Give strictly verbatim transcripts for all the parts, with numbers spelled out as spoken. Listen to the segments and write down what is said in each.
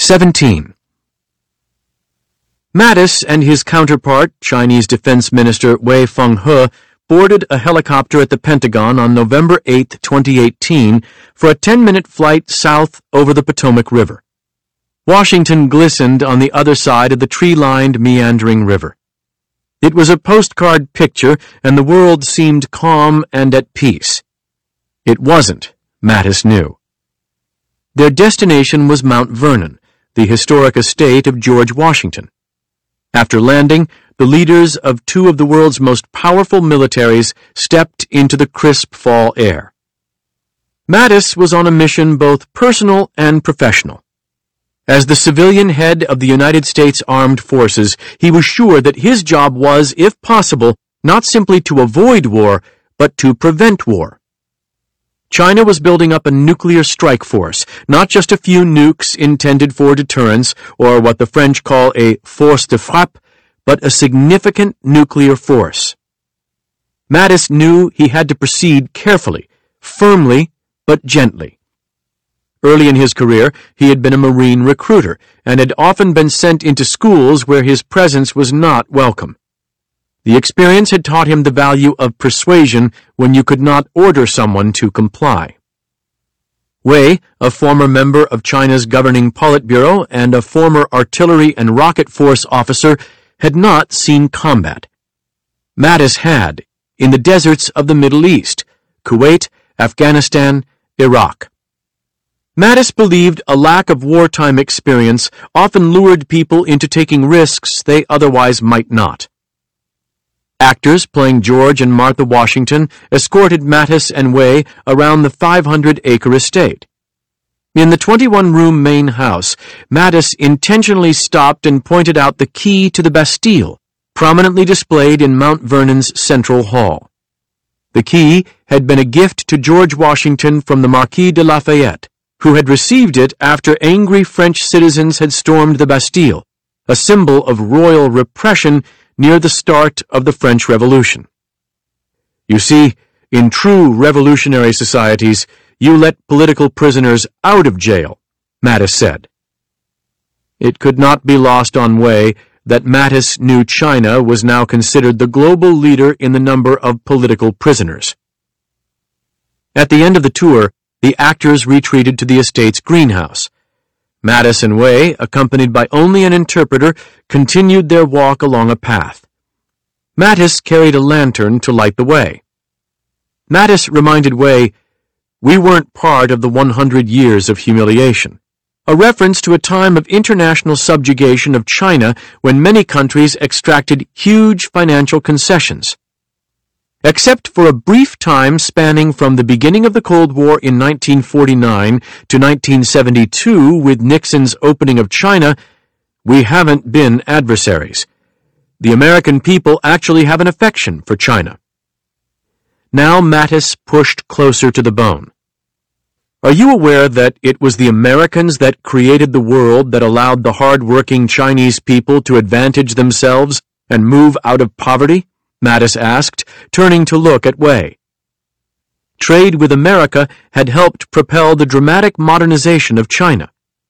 seventeen. Mattis and his counterpart, Chinese Defense Minister Wei Fenghe, boarded a helicopter at the Pentagon on November eighth, twenty eighteen, for a ten-minute flight south over the Potomac River. Washington glistened on the other side of the tree-lined, meandering river. It was a postcard picture, and the world seemed calm and at peace. It wasn't, Mattis knew. Their destination was Mount Vernon, the historic estate of George Washington. After landing, the leaders of two of the world's most powerful militaries stepped into the crisp fall air. Mattis was on a mission both personal and professional. As the civilian head of the United States Armed Forces, he was sure that his job was, if possible, not simply to avoid war, but to prevent war. China was building up a nuclear strike force, not just a few nukes intended for deterrence, or what the French call a force de frappe, but a significant nuclear force. Mattis knew he had to proceed carefully, firmly, but gently. Early in his career, he had been a Marine recruiter and had often been sent into schools where his presence was not welcome. The experience had taught him the value of persuasion when you could not order someone to comply. Wei, a former member of China's governing Politburo and a former artillery and rocket force officer, had not seen combat. Mattis had, in the deserts of the Middle East, Kuwait, Afghanistan, Iraq. Mattis believed a lack of wartime experience often lured people into taking risks they otherwise might not. Actors playing George and Martha Washington escorted Mattis and Wei around the five hundred acre estate. In the twenty-one room main house, Mattis intentionally stopped and pointed out the key to the Bastille, prominently displayed in Mount Vernon's central hall. The key had been a gift to George Washington from the Marquis de Lafayette, who had received it after angry French citizens had stormed the Bastille, a symbol of royal repression near the start of the French Revolution. You see, in true revolutionary societies, you let political prisoners out of jail, Mattis said. It could not be lost on Wei that Mattis knew China was now considered the global leader in the number of political prisoners. At the end of the tour, the actors retreated to the estate's greenhouse. Mattis and Wei, accompanied by only an interpreter, continued their walk along a path. Mattis carried a lantern to light the way. Mattis reminded Wei, "We weren't part of the one hundred years of humiliation," a reference to a time of international subjugation of China when many countries extracted huge financial concessions. Except for a brief time spanning from the beginning of the Cold War in nineteen forty-nine to nineteen seventy-two with Nixon's opening of China, we haven't been adversaries. The American people actually have an affection for China. Now Mattis pushed closer to the bone. Are you aware that it was the Americans that created the world that allowed the hard-working Chinese people to advantage themselves and move out of poverty? Mattis asked, turning to look at Wei. Trade with America had helped propel the dramatic modernization of China.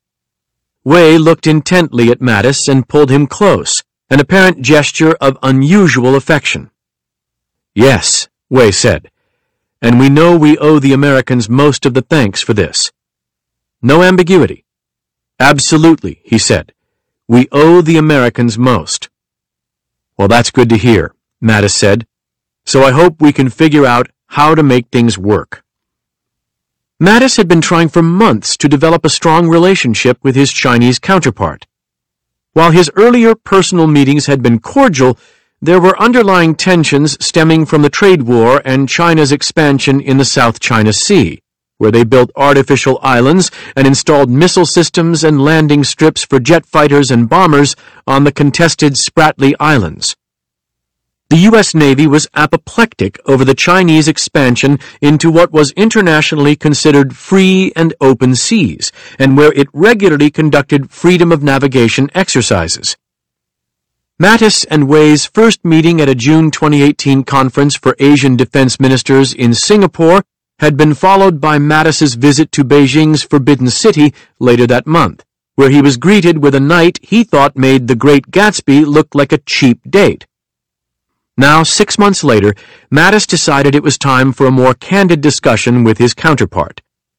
Wei looked intently at Mattis and pulled him close, an apparent gesture of unusual affection. "Yes," Wei said, "and we know we owe the Americans most of the thanks for this." No ambiguity. "Absolutely," he said. "We owe the Americans most." "Well, that's good to hear," Mattis said, "so I hope we can figure out how to make things work." Mattis had been trying for months to develop a strong relationship with his Chinese counterpart. While his earlier personal meetings had been cordial, there were underlying tensions stemming from the trade war and China's expansion in the South China Sea, where they built artificial islands and installed missile systems and landing strips for jet fighters and bombers on the contested Spratly Islands. The U S Navy was apoplectic over the Chinese expansion into what was internationally considered free and open seas, and where it regularly conducted freedom of navigation exercises. Mattis and Wei's first meeting at a June twenty eighteen conference for Asian defense ministers in Singapore had been followed by Mattis's visit to Beijing's Forbidden City later that month, where he was greeted with a night he thought made The Great Gatsby look like a cheap date. Now, six months later, Mattis decided it was time for a more candid discussion with his counterpart.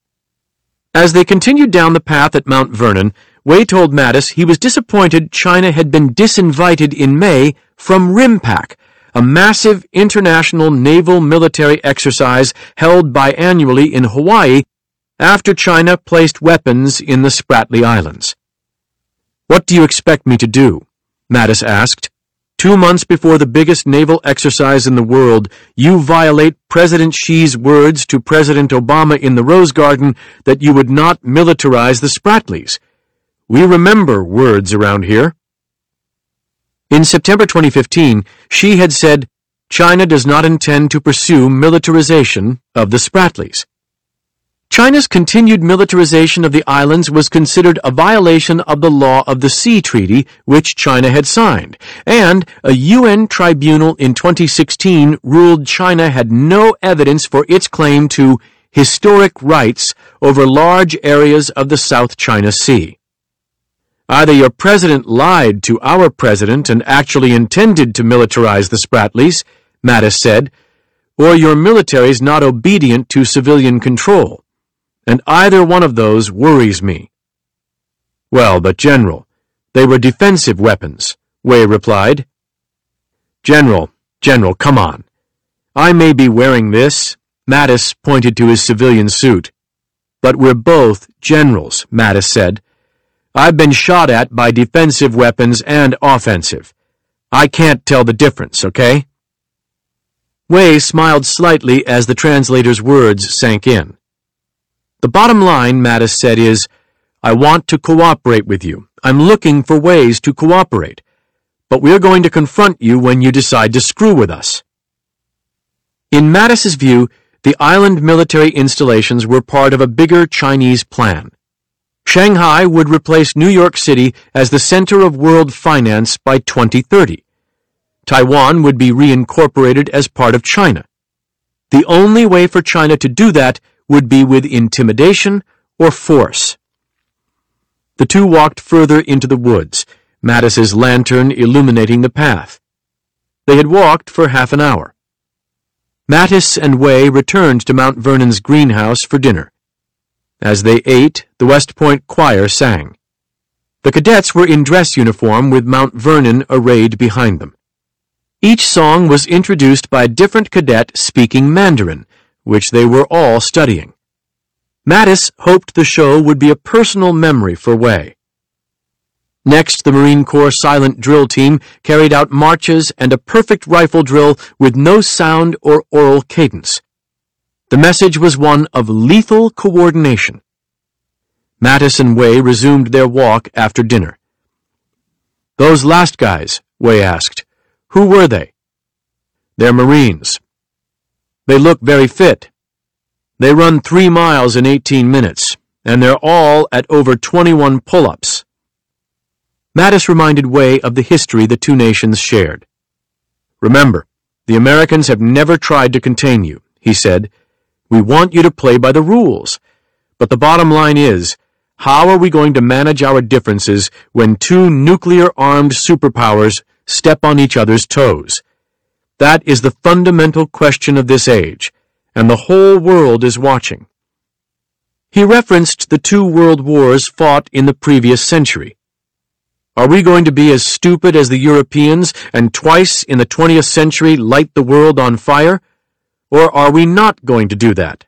As they continued down the path at Mount Vernon, Wei told Mattis he was disappointed China had been disinvited in May from RIMPAC, a massive international naval military exercise held biannually in Hawaii after China placed weapons in the Spratly Islands. "What do you expect me to do?" Mattis asked. "Two months before the biggest naval exercise in the world, you violate President Xi's words to President Obama in the Rose Garden that you would not militarize the Spratlys. We remember words around here." In September twenty fifteen, Xi had said, China does not intend to pursue militarization of the Spratlys. China's continued militarization of the islands was considered a violation of the law of the Sea Treaty, which China had signed, and a U N tribunal in twenty sixteen ruled China had no evidence for its claim to historic rights over large areas of the South China Sea. "Either your president lied to our president and actually intended to militarize the Spratlys," Mattis said, "or your military's not obedient to civilian control. And either one of those worries me." "Well, but General, they were defensive weapons," Wei replied. General, General, come on. I may be wearing this," Mattis pointed to his civilian suit. "But we're both generals," Mattis said. "I've been shot at by defensive weapons and offensive. I can't tell the difference, okay?" Wei smiled slightly as the translator's words sank in. "The bottom line," Mattis said, is, "I want to cooperate with you. I'm looking for ways to cooperate. But we're going to confront you when you decide to screw with us." In Mattis's view, the island military installations were part of a bigger Chinese plan. Shanghai would replace New York City as the center of world finance by twenty thirty. Taiwan would be reincorporated as part of China. The only way for China to do that would be with intimidation or force. The two walked further into the woods, Mattis's lantern illuminating the path. They had walked for half an hour. Mattis and Wei returned to Mount Vernon's greenhouse for dinner. As they ate, the West Point Choir sang. The cadets were in dress uniform with Mount Vernon arrayed behind them. Each song was introduced by a different cadet speaking Mandarin, which they were all studying. Mattis hoped the show would be a personal memory for Wei. Next, the Marine Corps silent drill team carried out marches and a perfect rifle drill with no sound or oral cadence. The message was one of lethal coordination. Mattis and Wei resumed their walk after dinner. "Those last guys," Wei asked, "who were they?" "They're Marines. They look very fit. They run three miles in eighteen minutes, and they're all at over twenty-one pull-ups." Mattis reminded Wei of the history the two nations shared. "Remember, the Americans have never tried to contain you," he said. "We want you to play by the rules. But the bottom line is, how are we going to manage our differences when two nuclear-armed superpowers step on each other's toes? That is the fundamental question of this age, and the whole world is watching." He referenced the two world wars fought in the previous century. Are we going to be as stupid as the Europeans and twice in the twentieth century light the world on fire? Or are we not going to do that?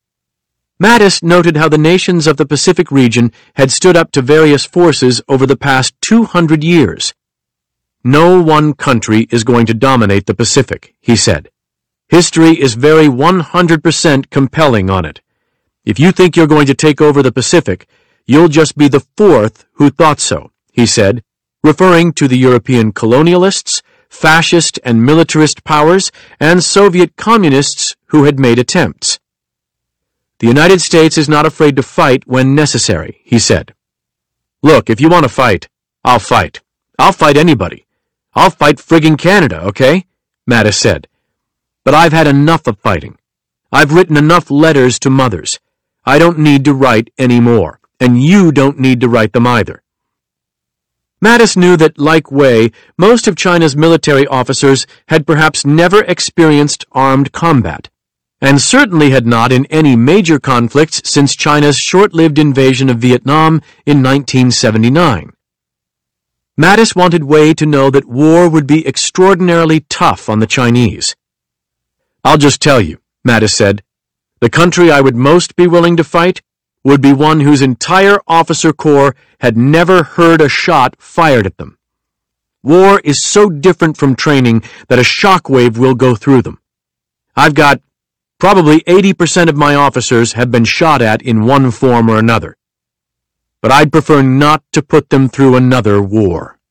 Mattis noted how the nations of the Pacific region had stood up to various forces over the past two hundred years. "No one country is going to dominate the Pacific," he said. "History is very one hundred percent compelling on it. If you think you're going to take over the Pacific, you'll just be the fourth who thought so," he said, referring to the European colonialists, fascist and militarist powers, and Soviet communists who had made attempts. "The United States is not afraid to fight when necessary," he said. "Look, if you want to fight, I'll fight. I'll fight anybody. I'll fight friggin' Canada, okay?" Mattis said. "But I've had enough of fighting. I've written enough letters to mothers. I don't need to write any more." and you don't need to write them either. Mattis knew that, like Wei, most of China's military officers had perhaps never experienced armed combat, and certainly had not in any major conflicts since China's short-lived invasion of Vietnam in nineteen seventy-nine. Mattis wanted Wei to know that war would be extraordinarily tough on the Chinese. "I'll just tell you," Mattis said, "the country I would most be willing to fight would be one whose entire officer corps had never heard a shot fired at them. War is so different from training that a shockwave will go through them. I've got probably eighty percent of my officers have been shot at in one form or another. But I'd prefer not to put them through another war."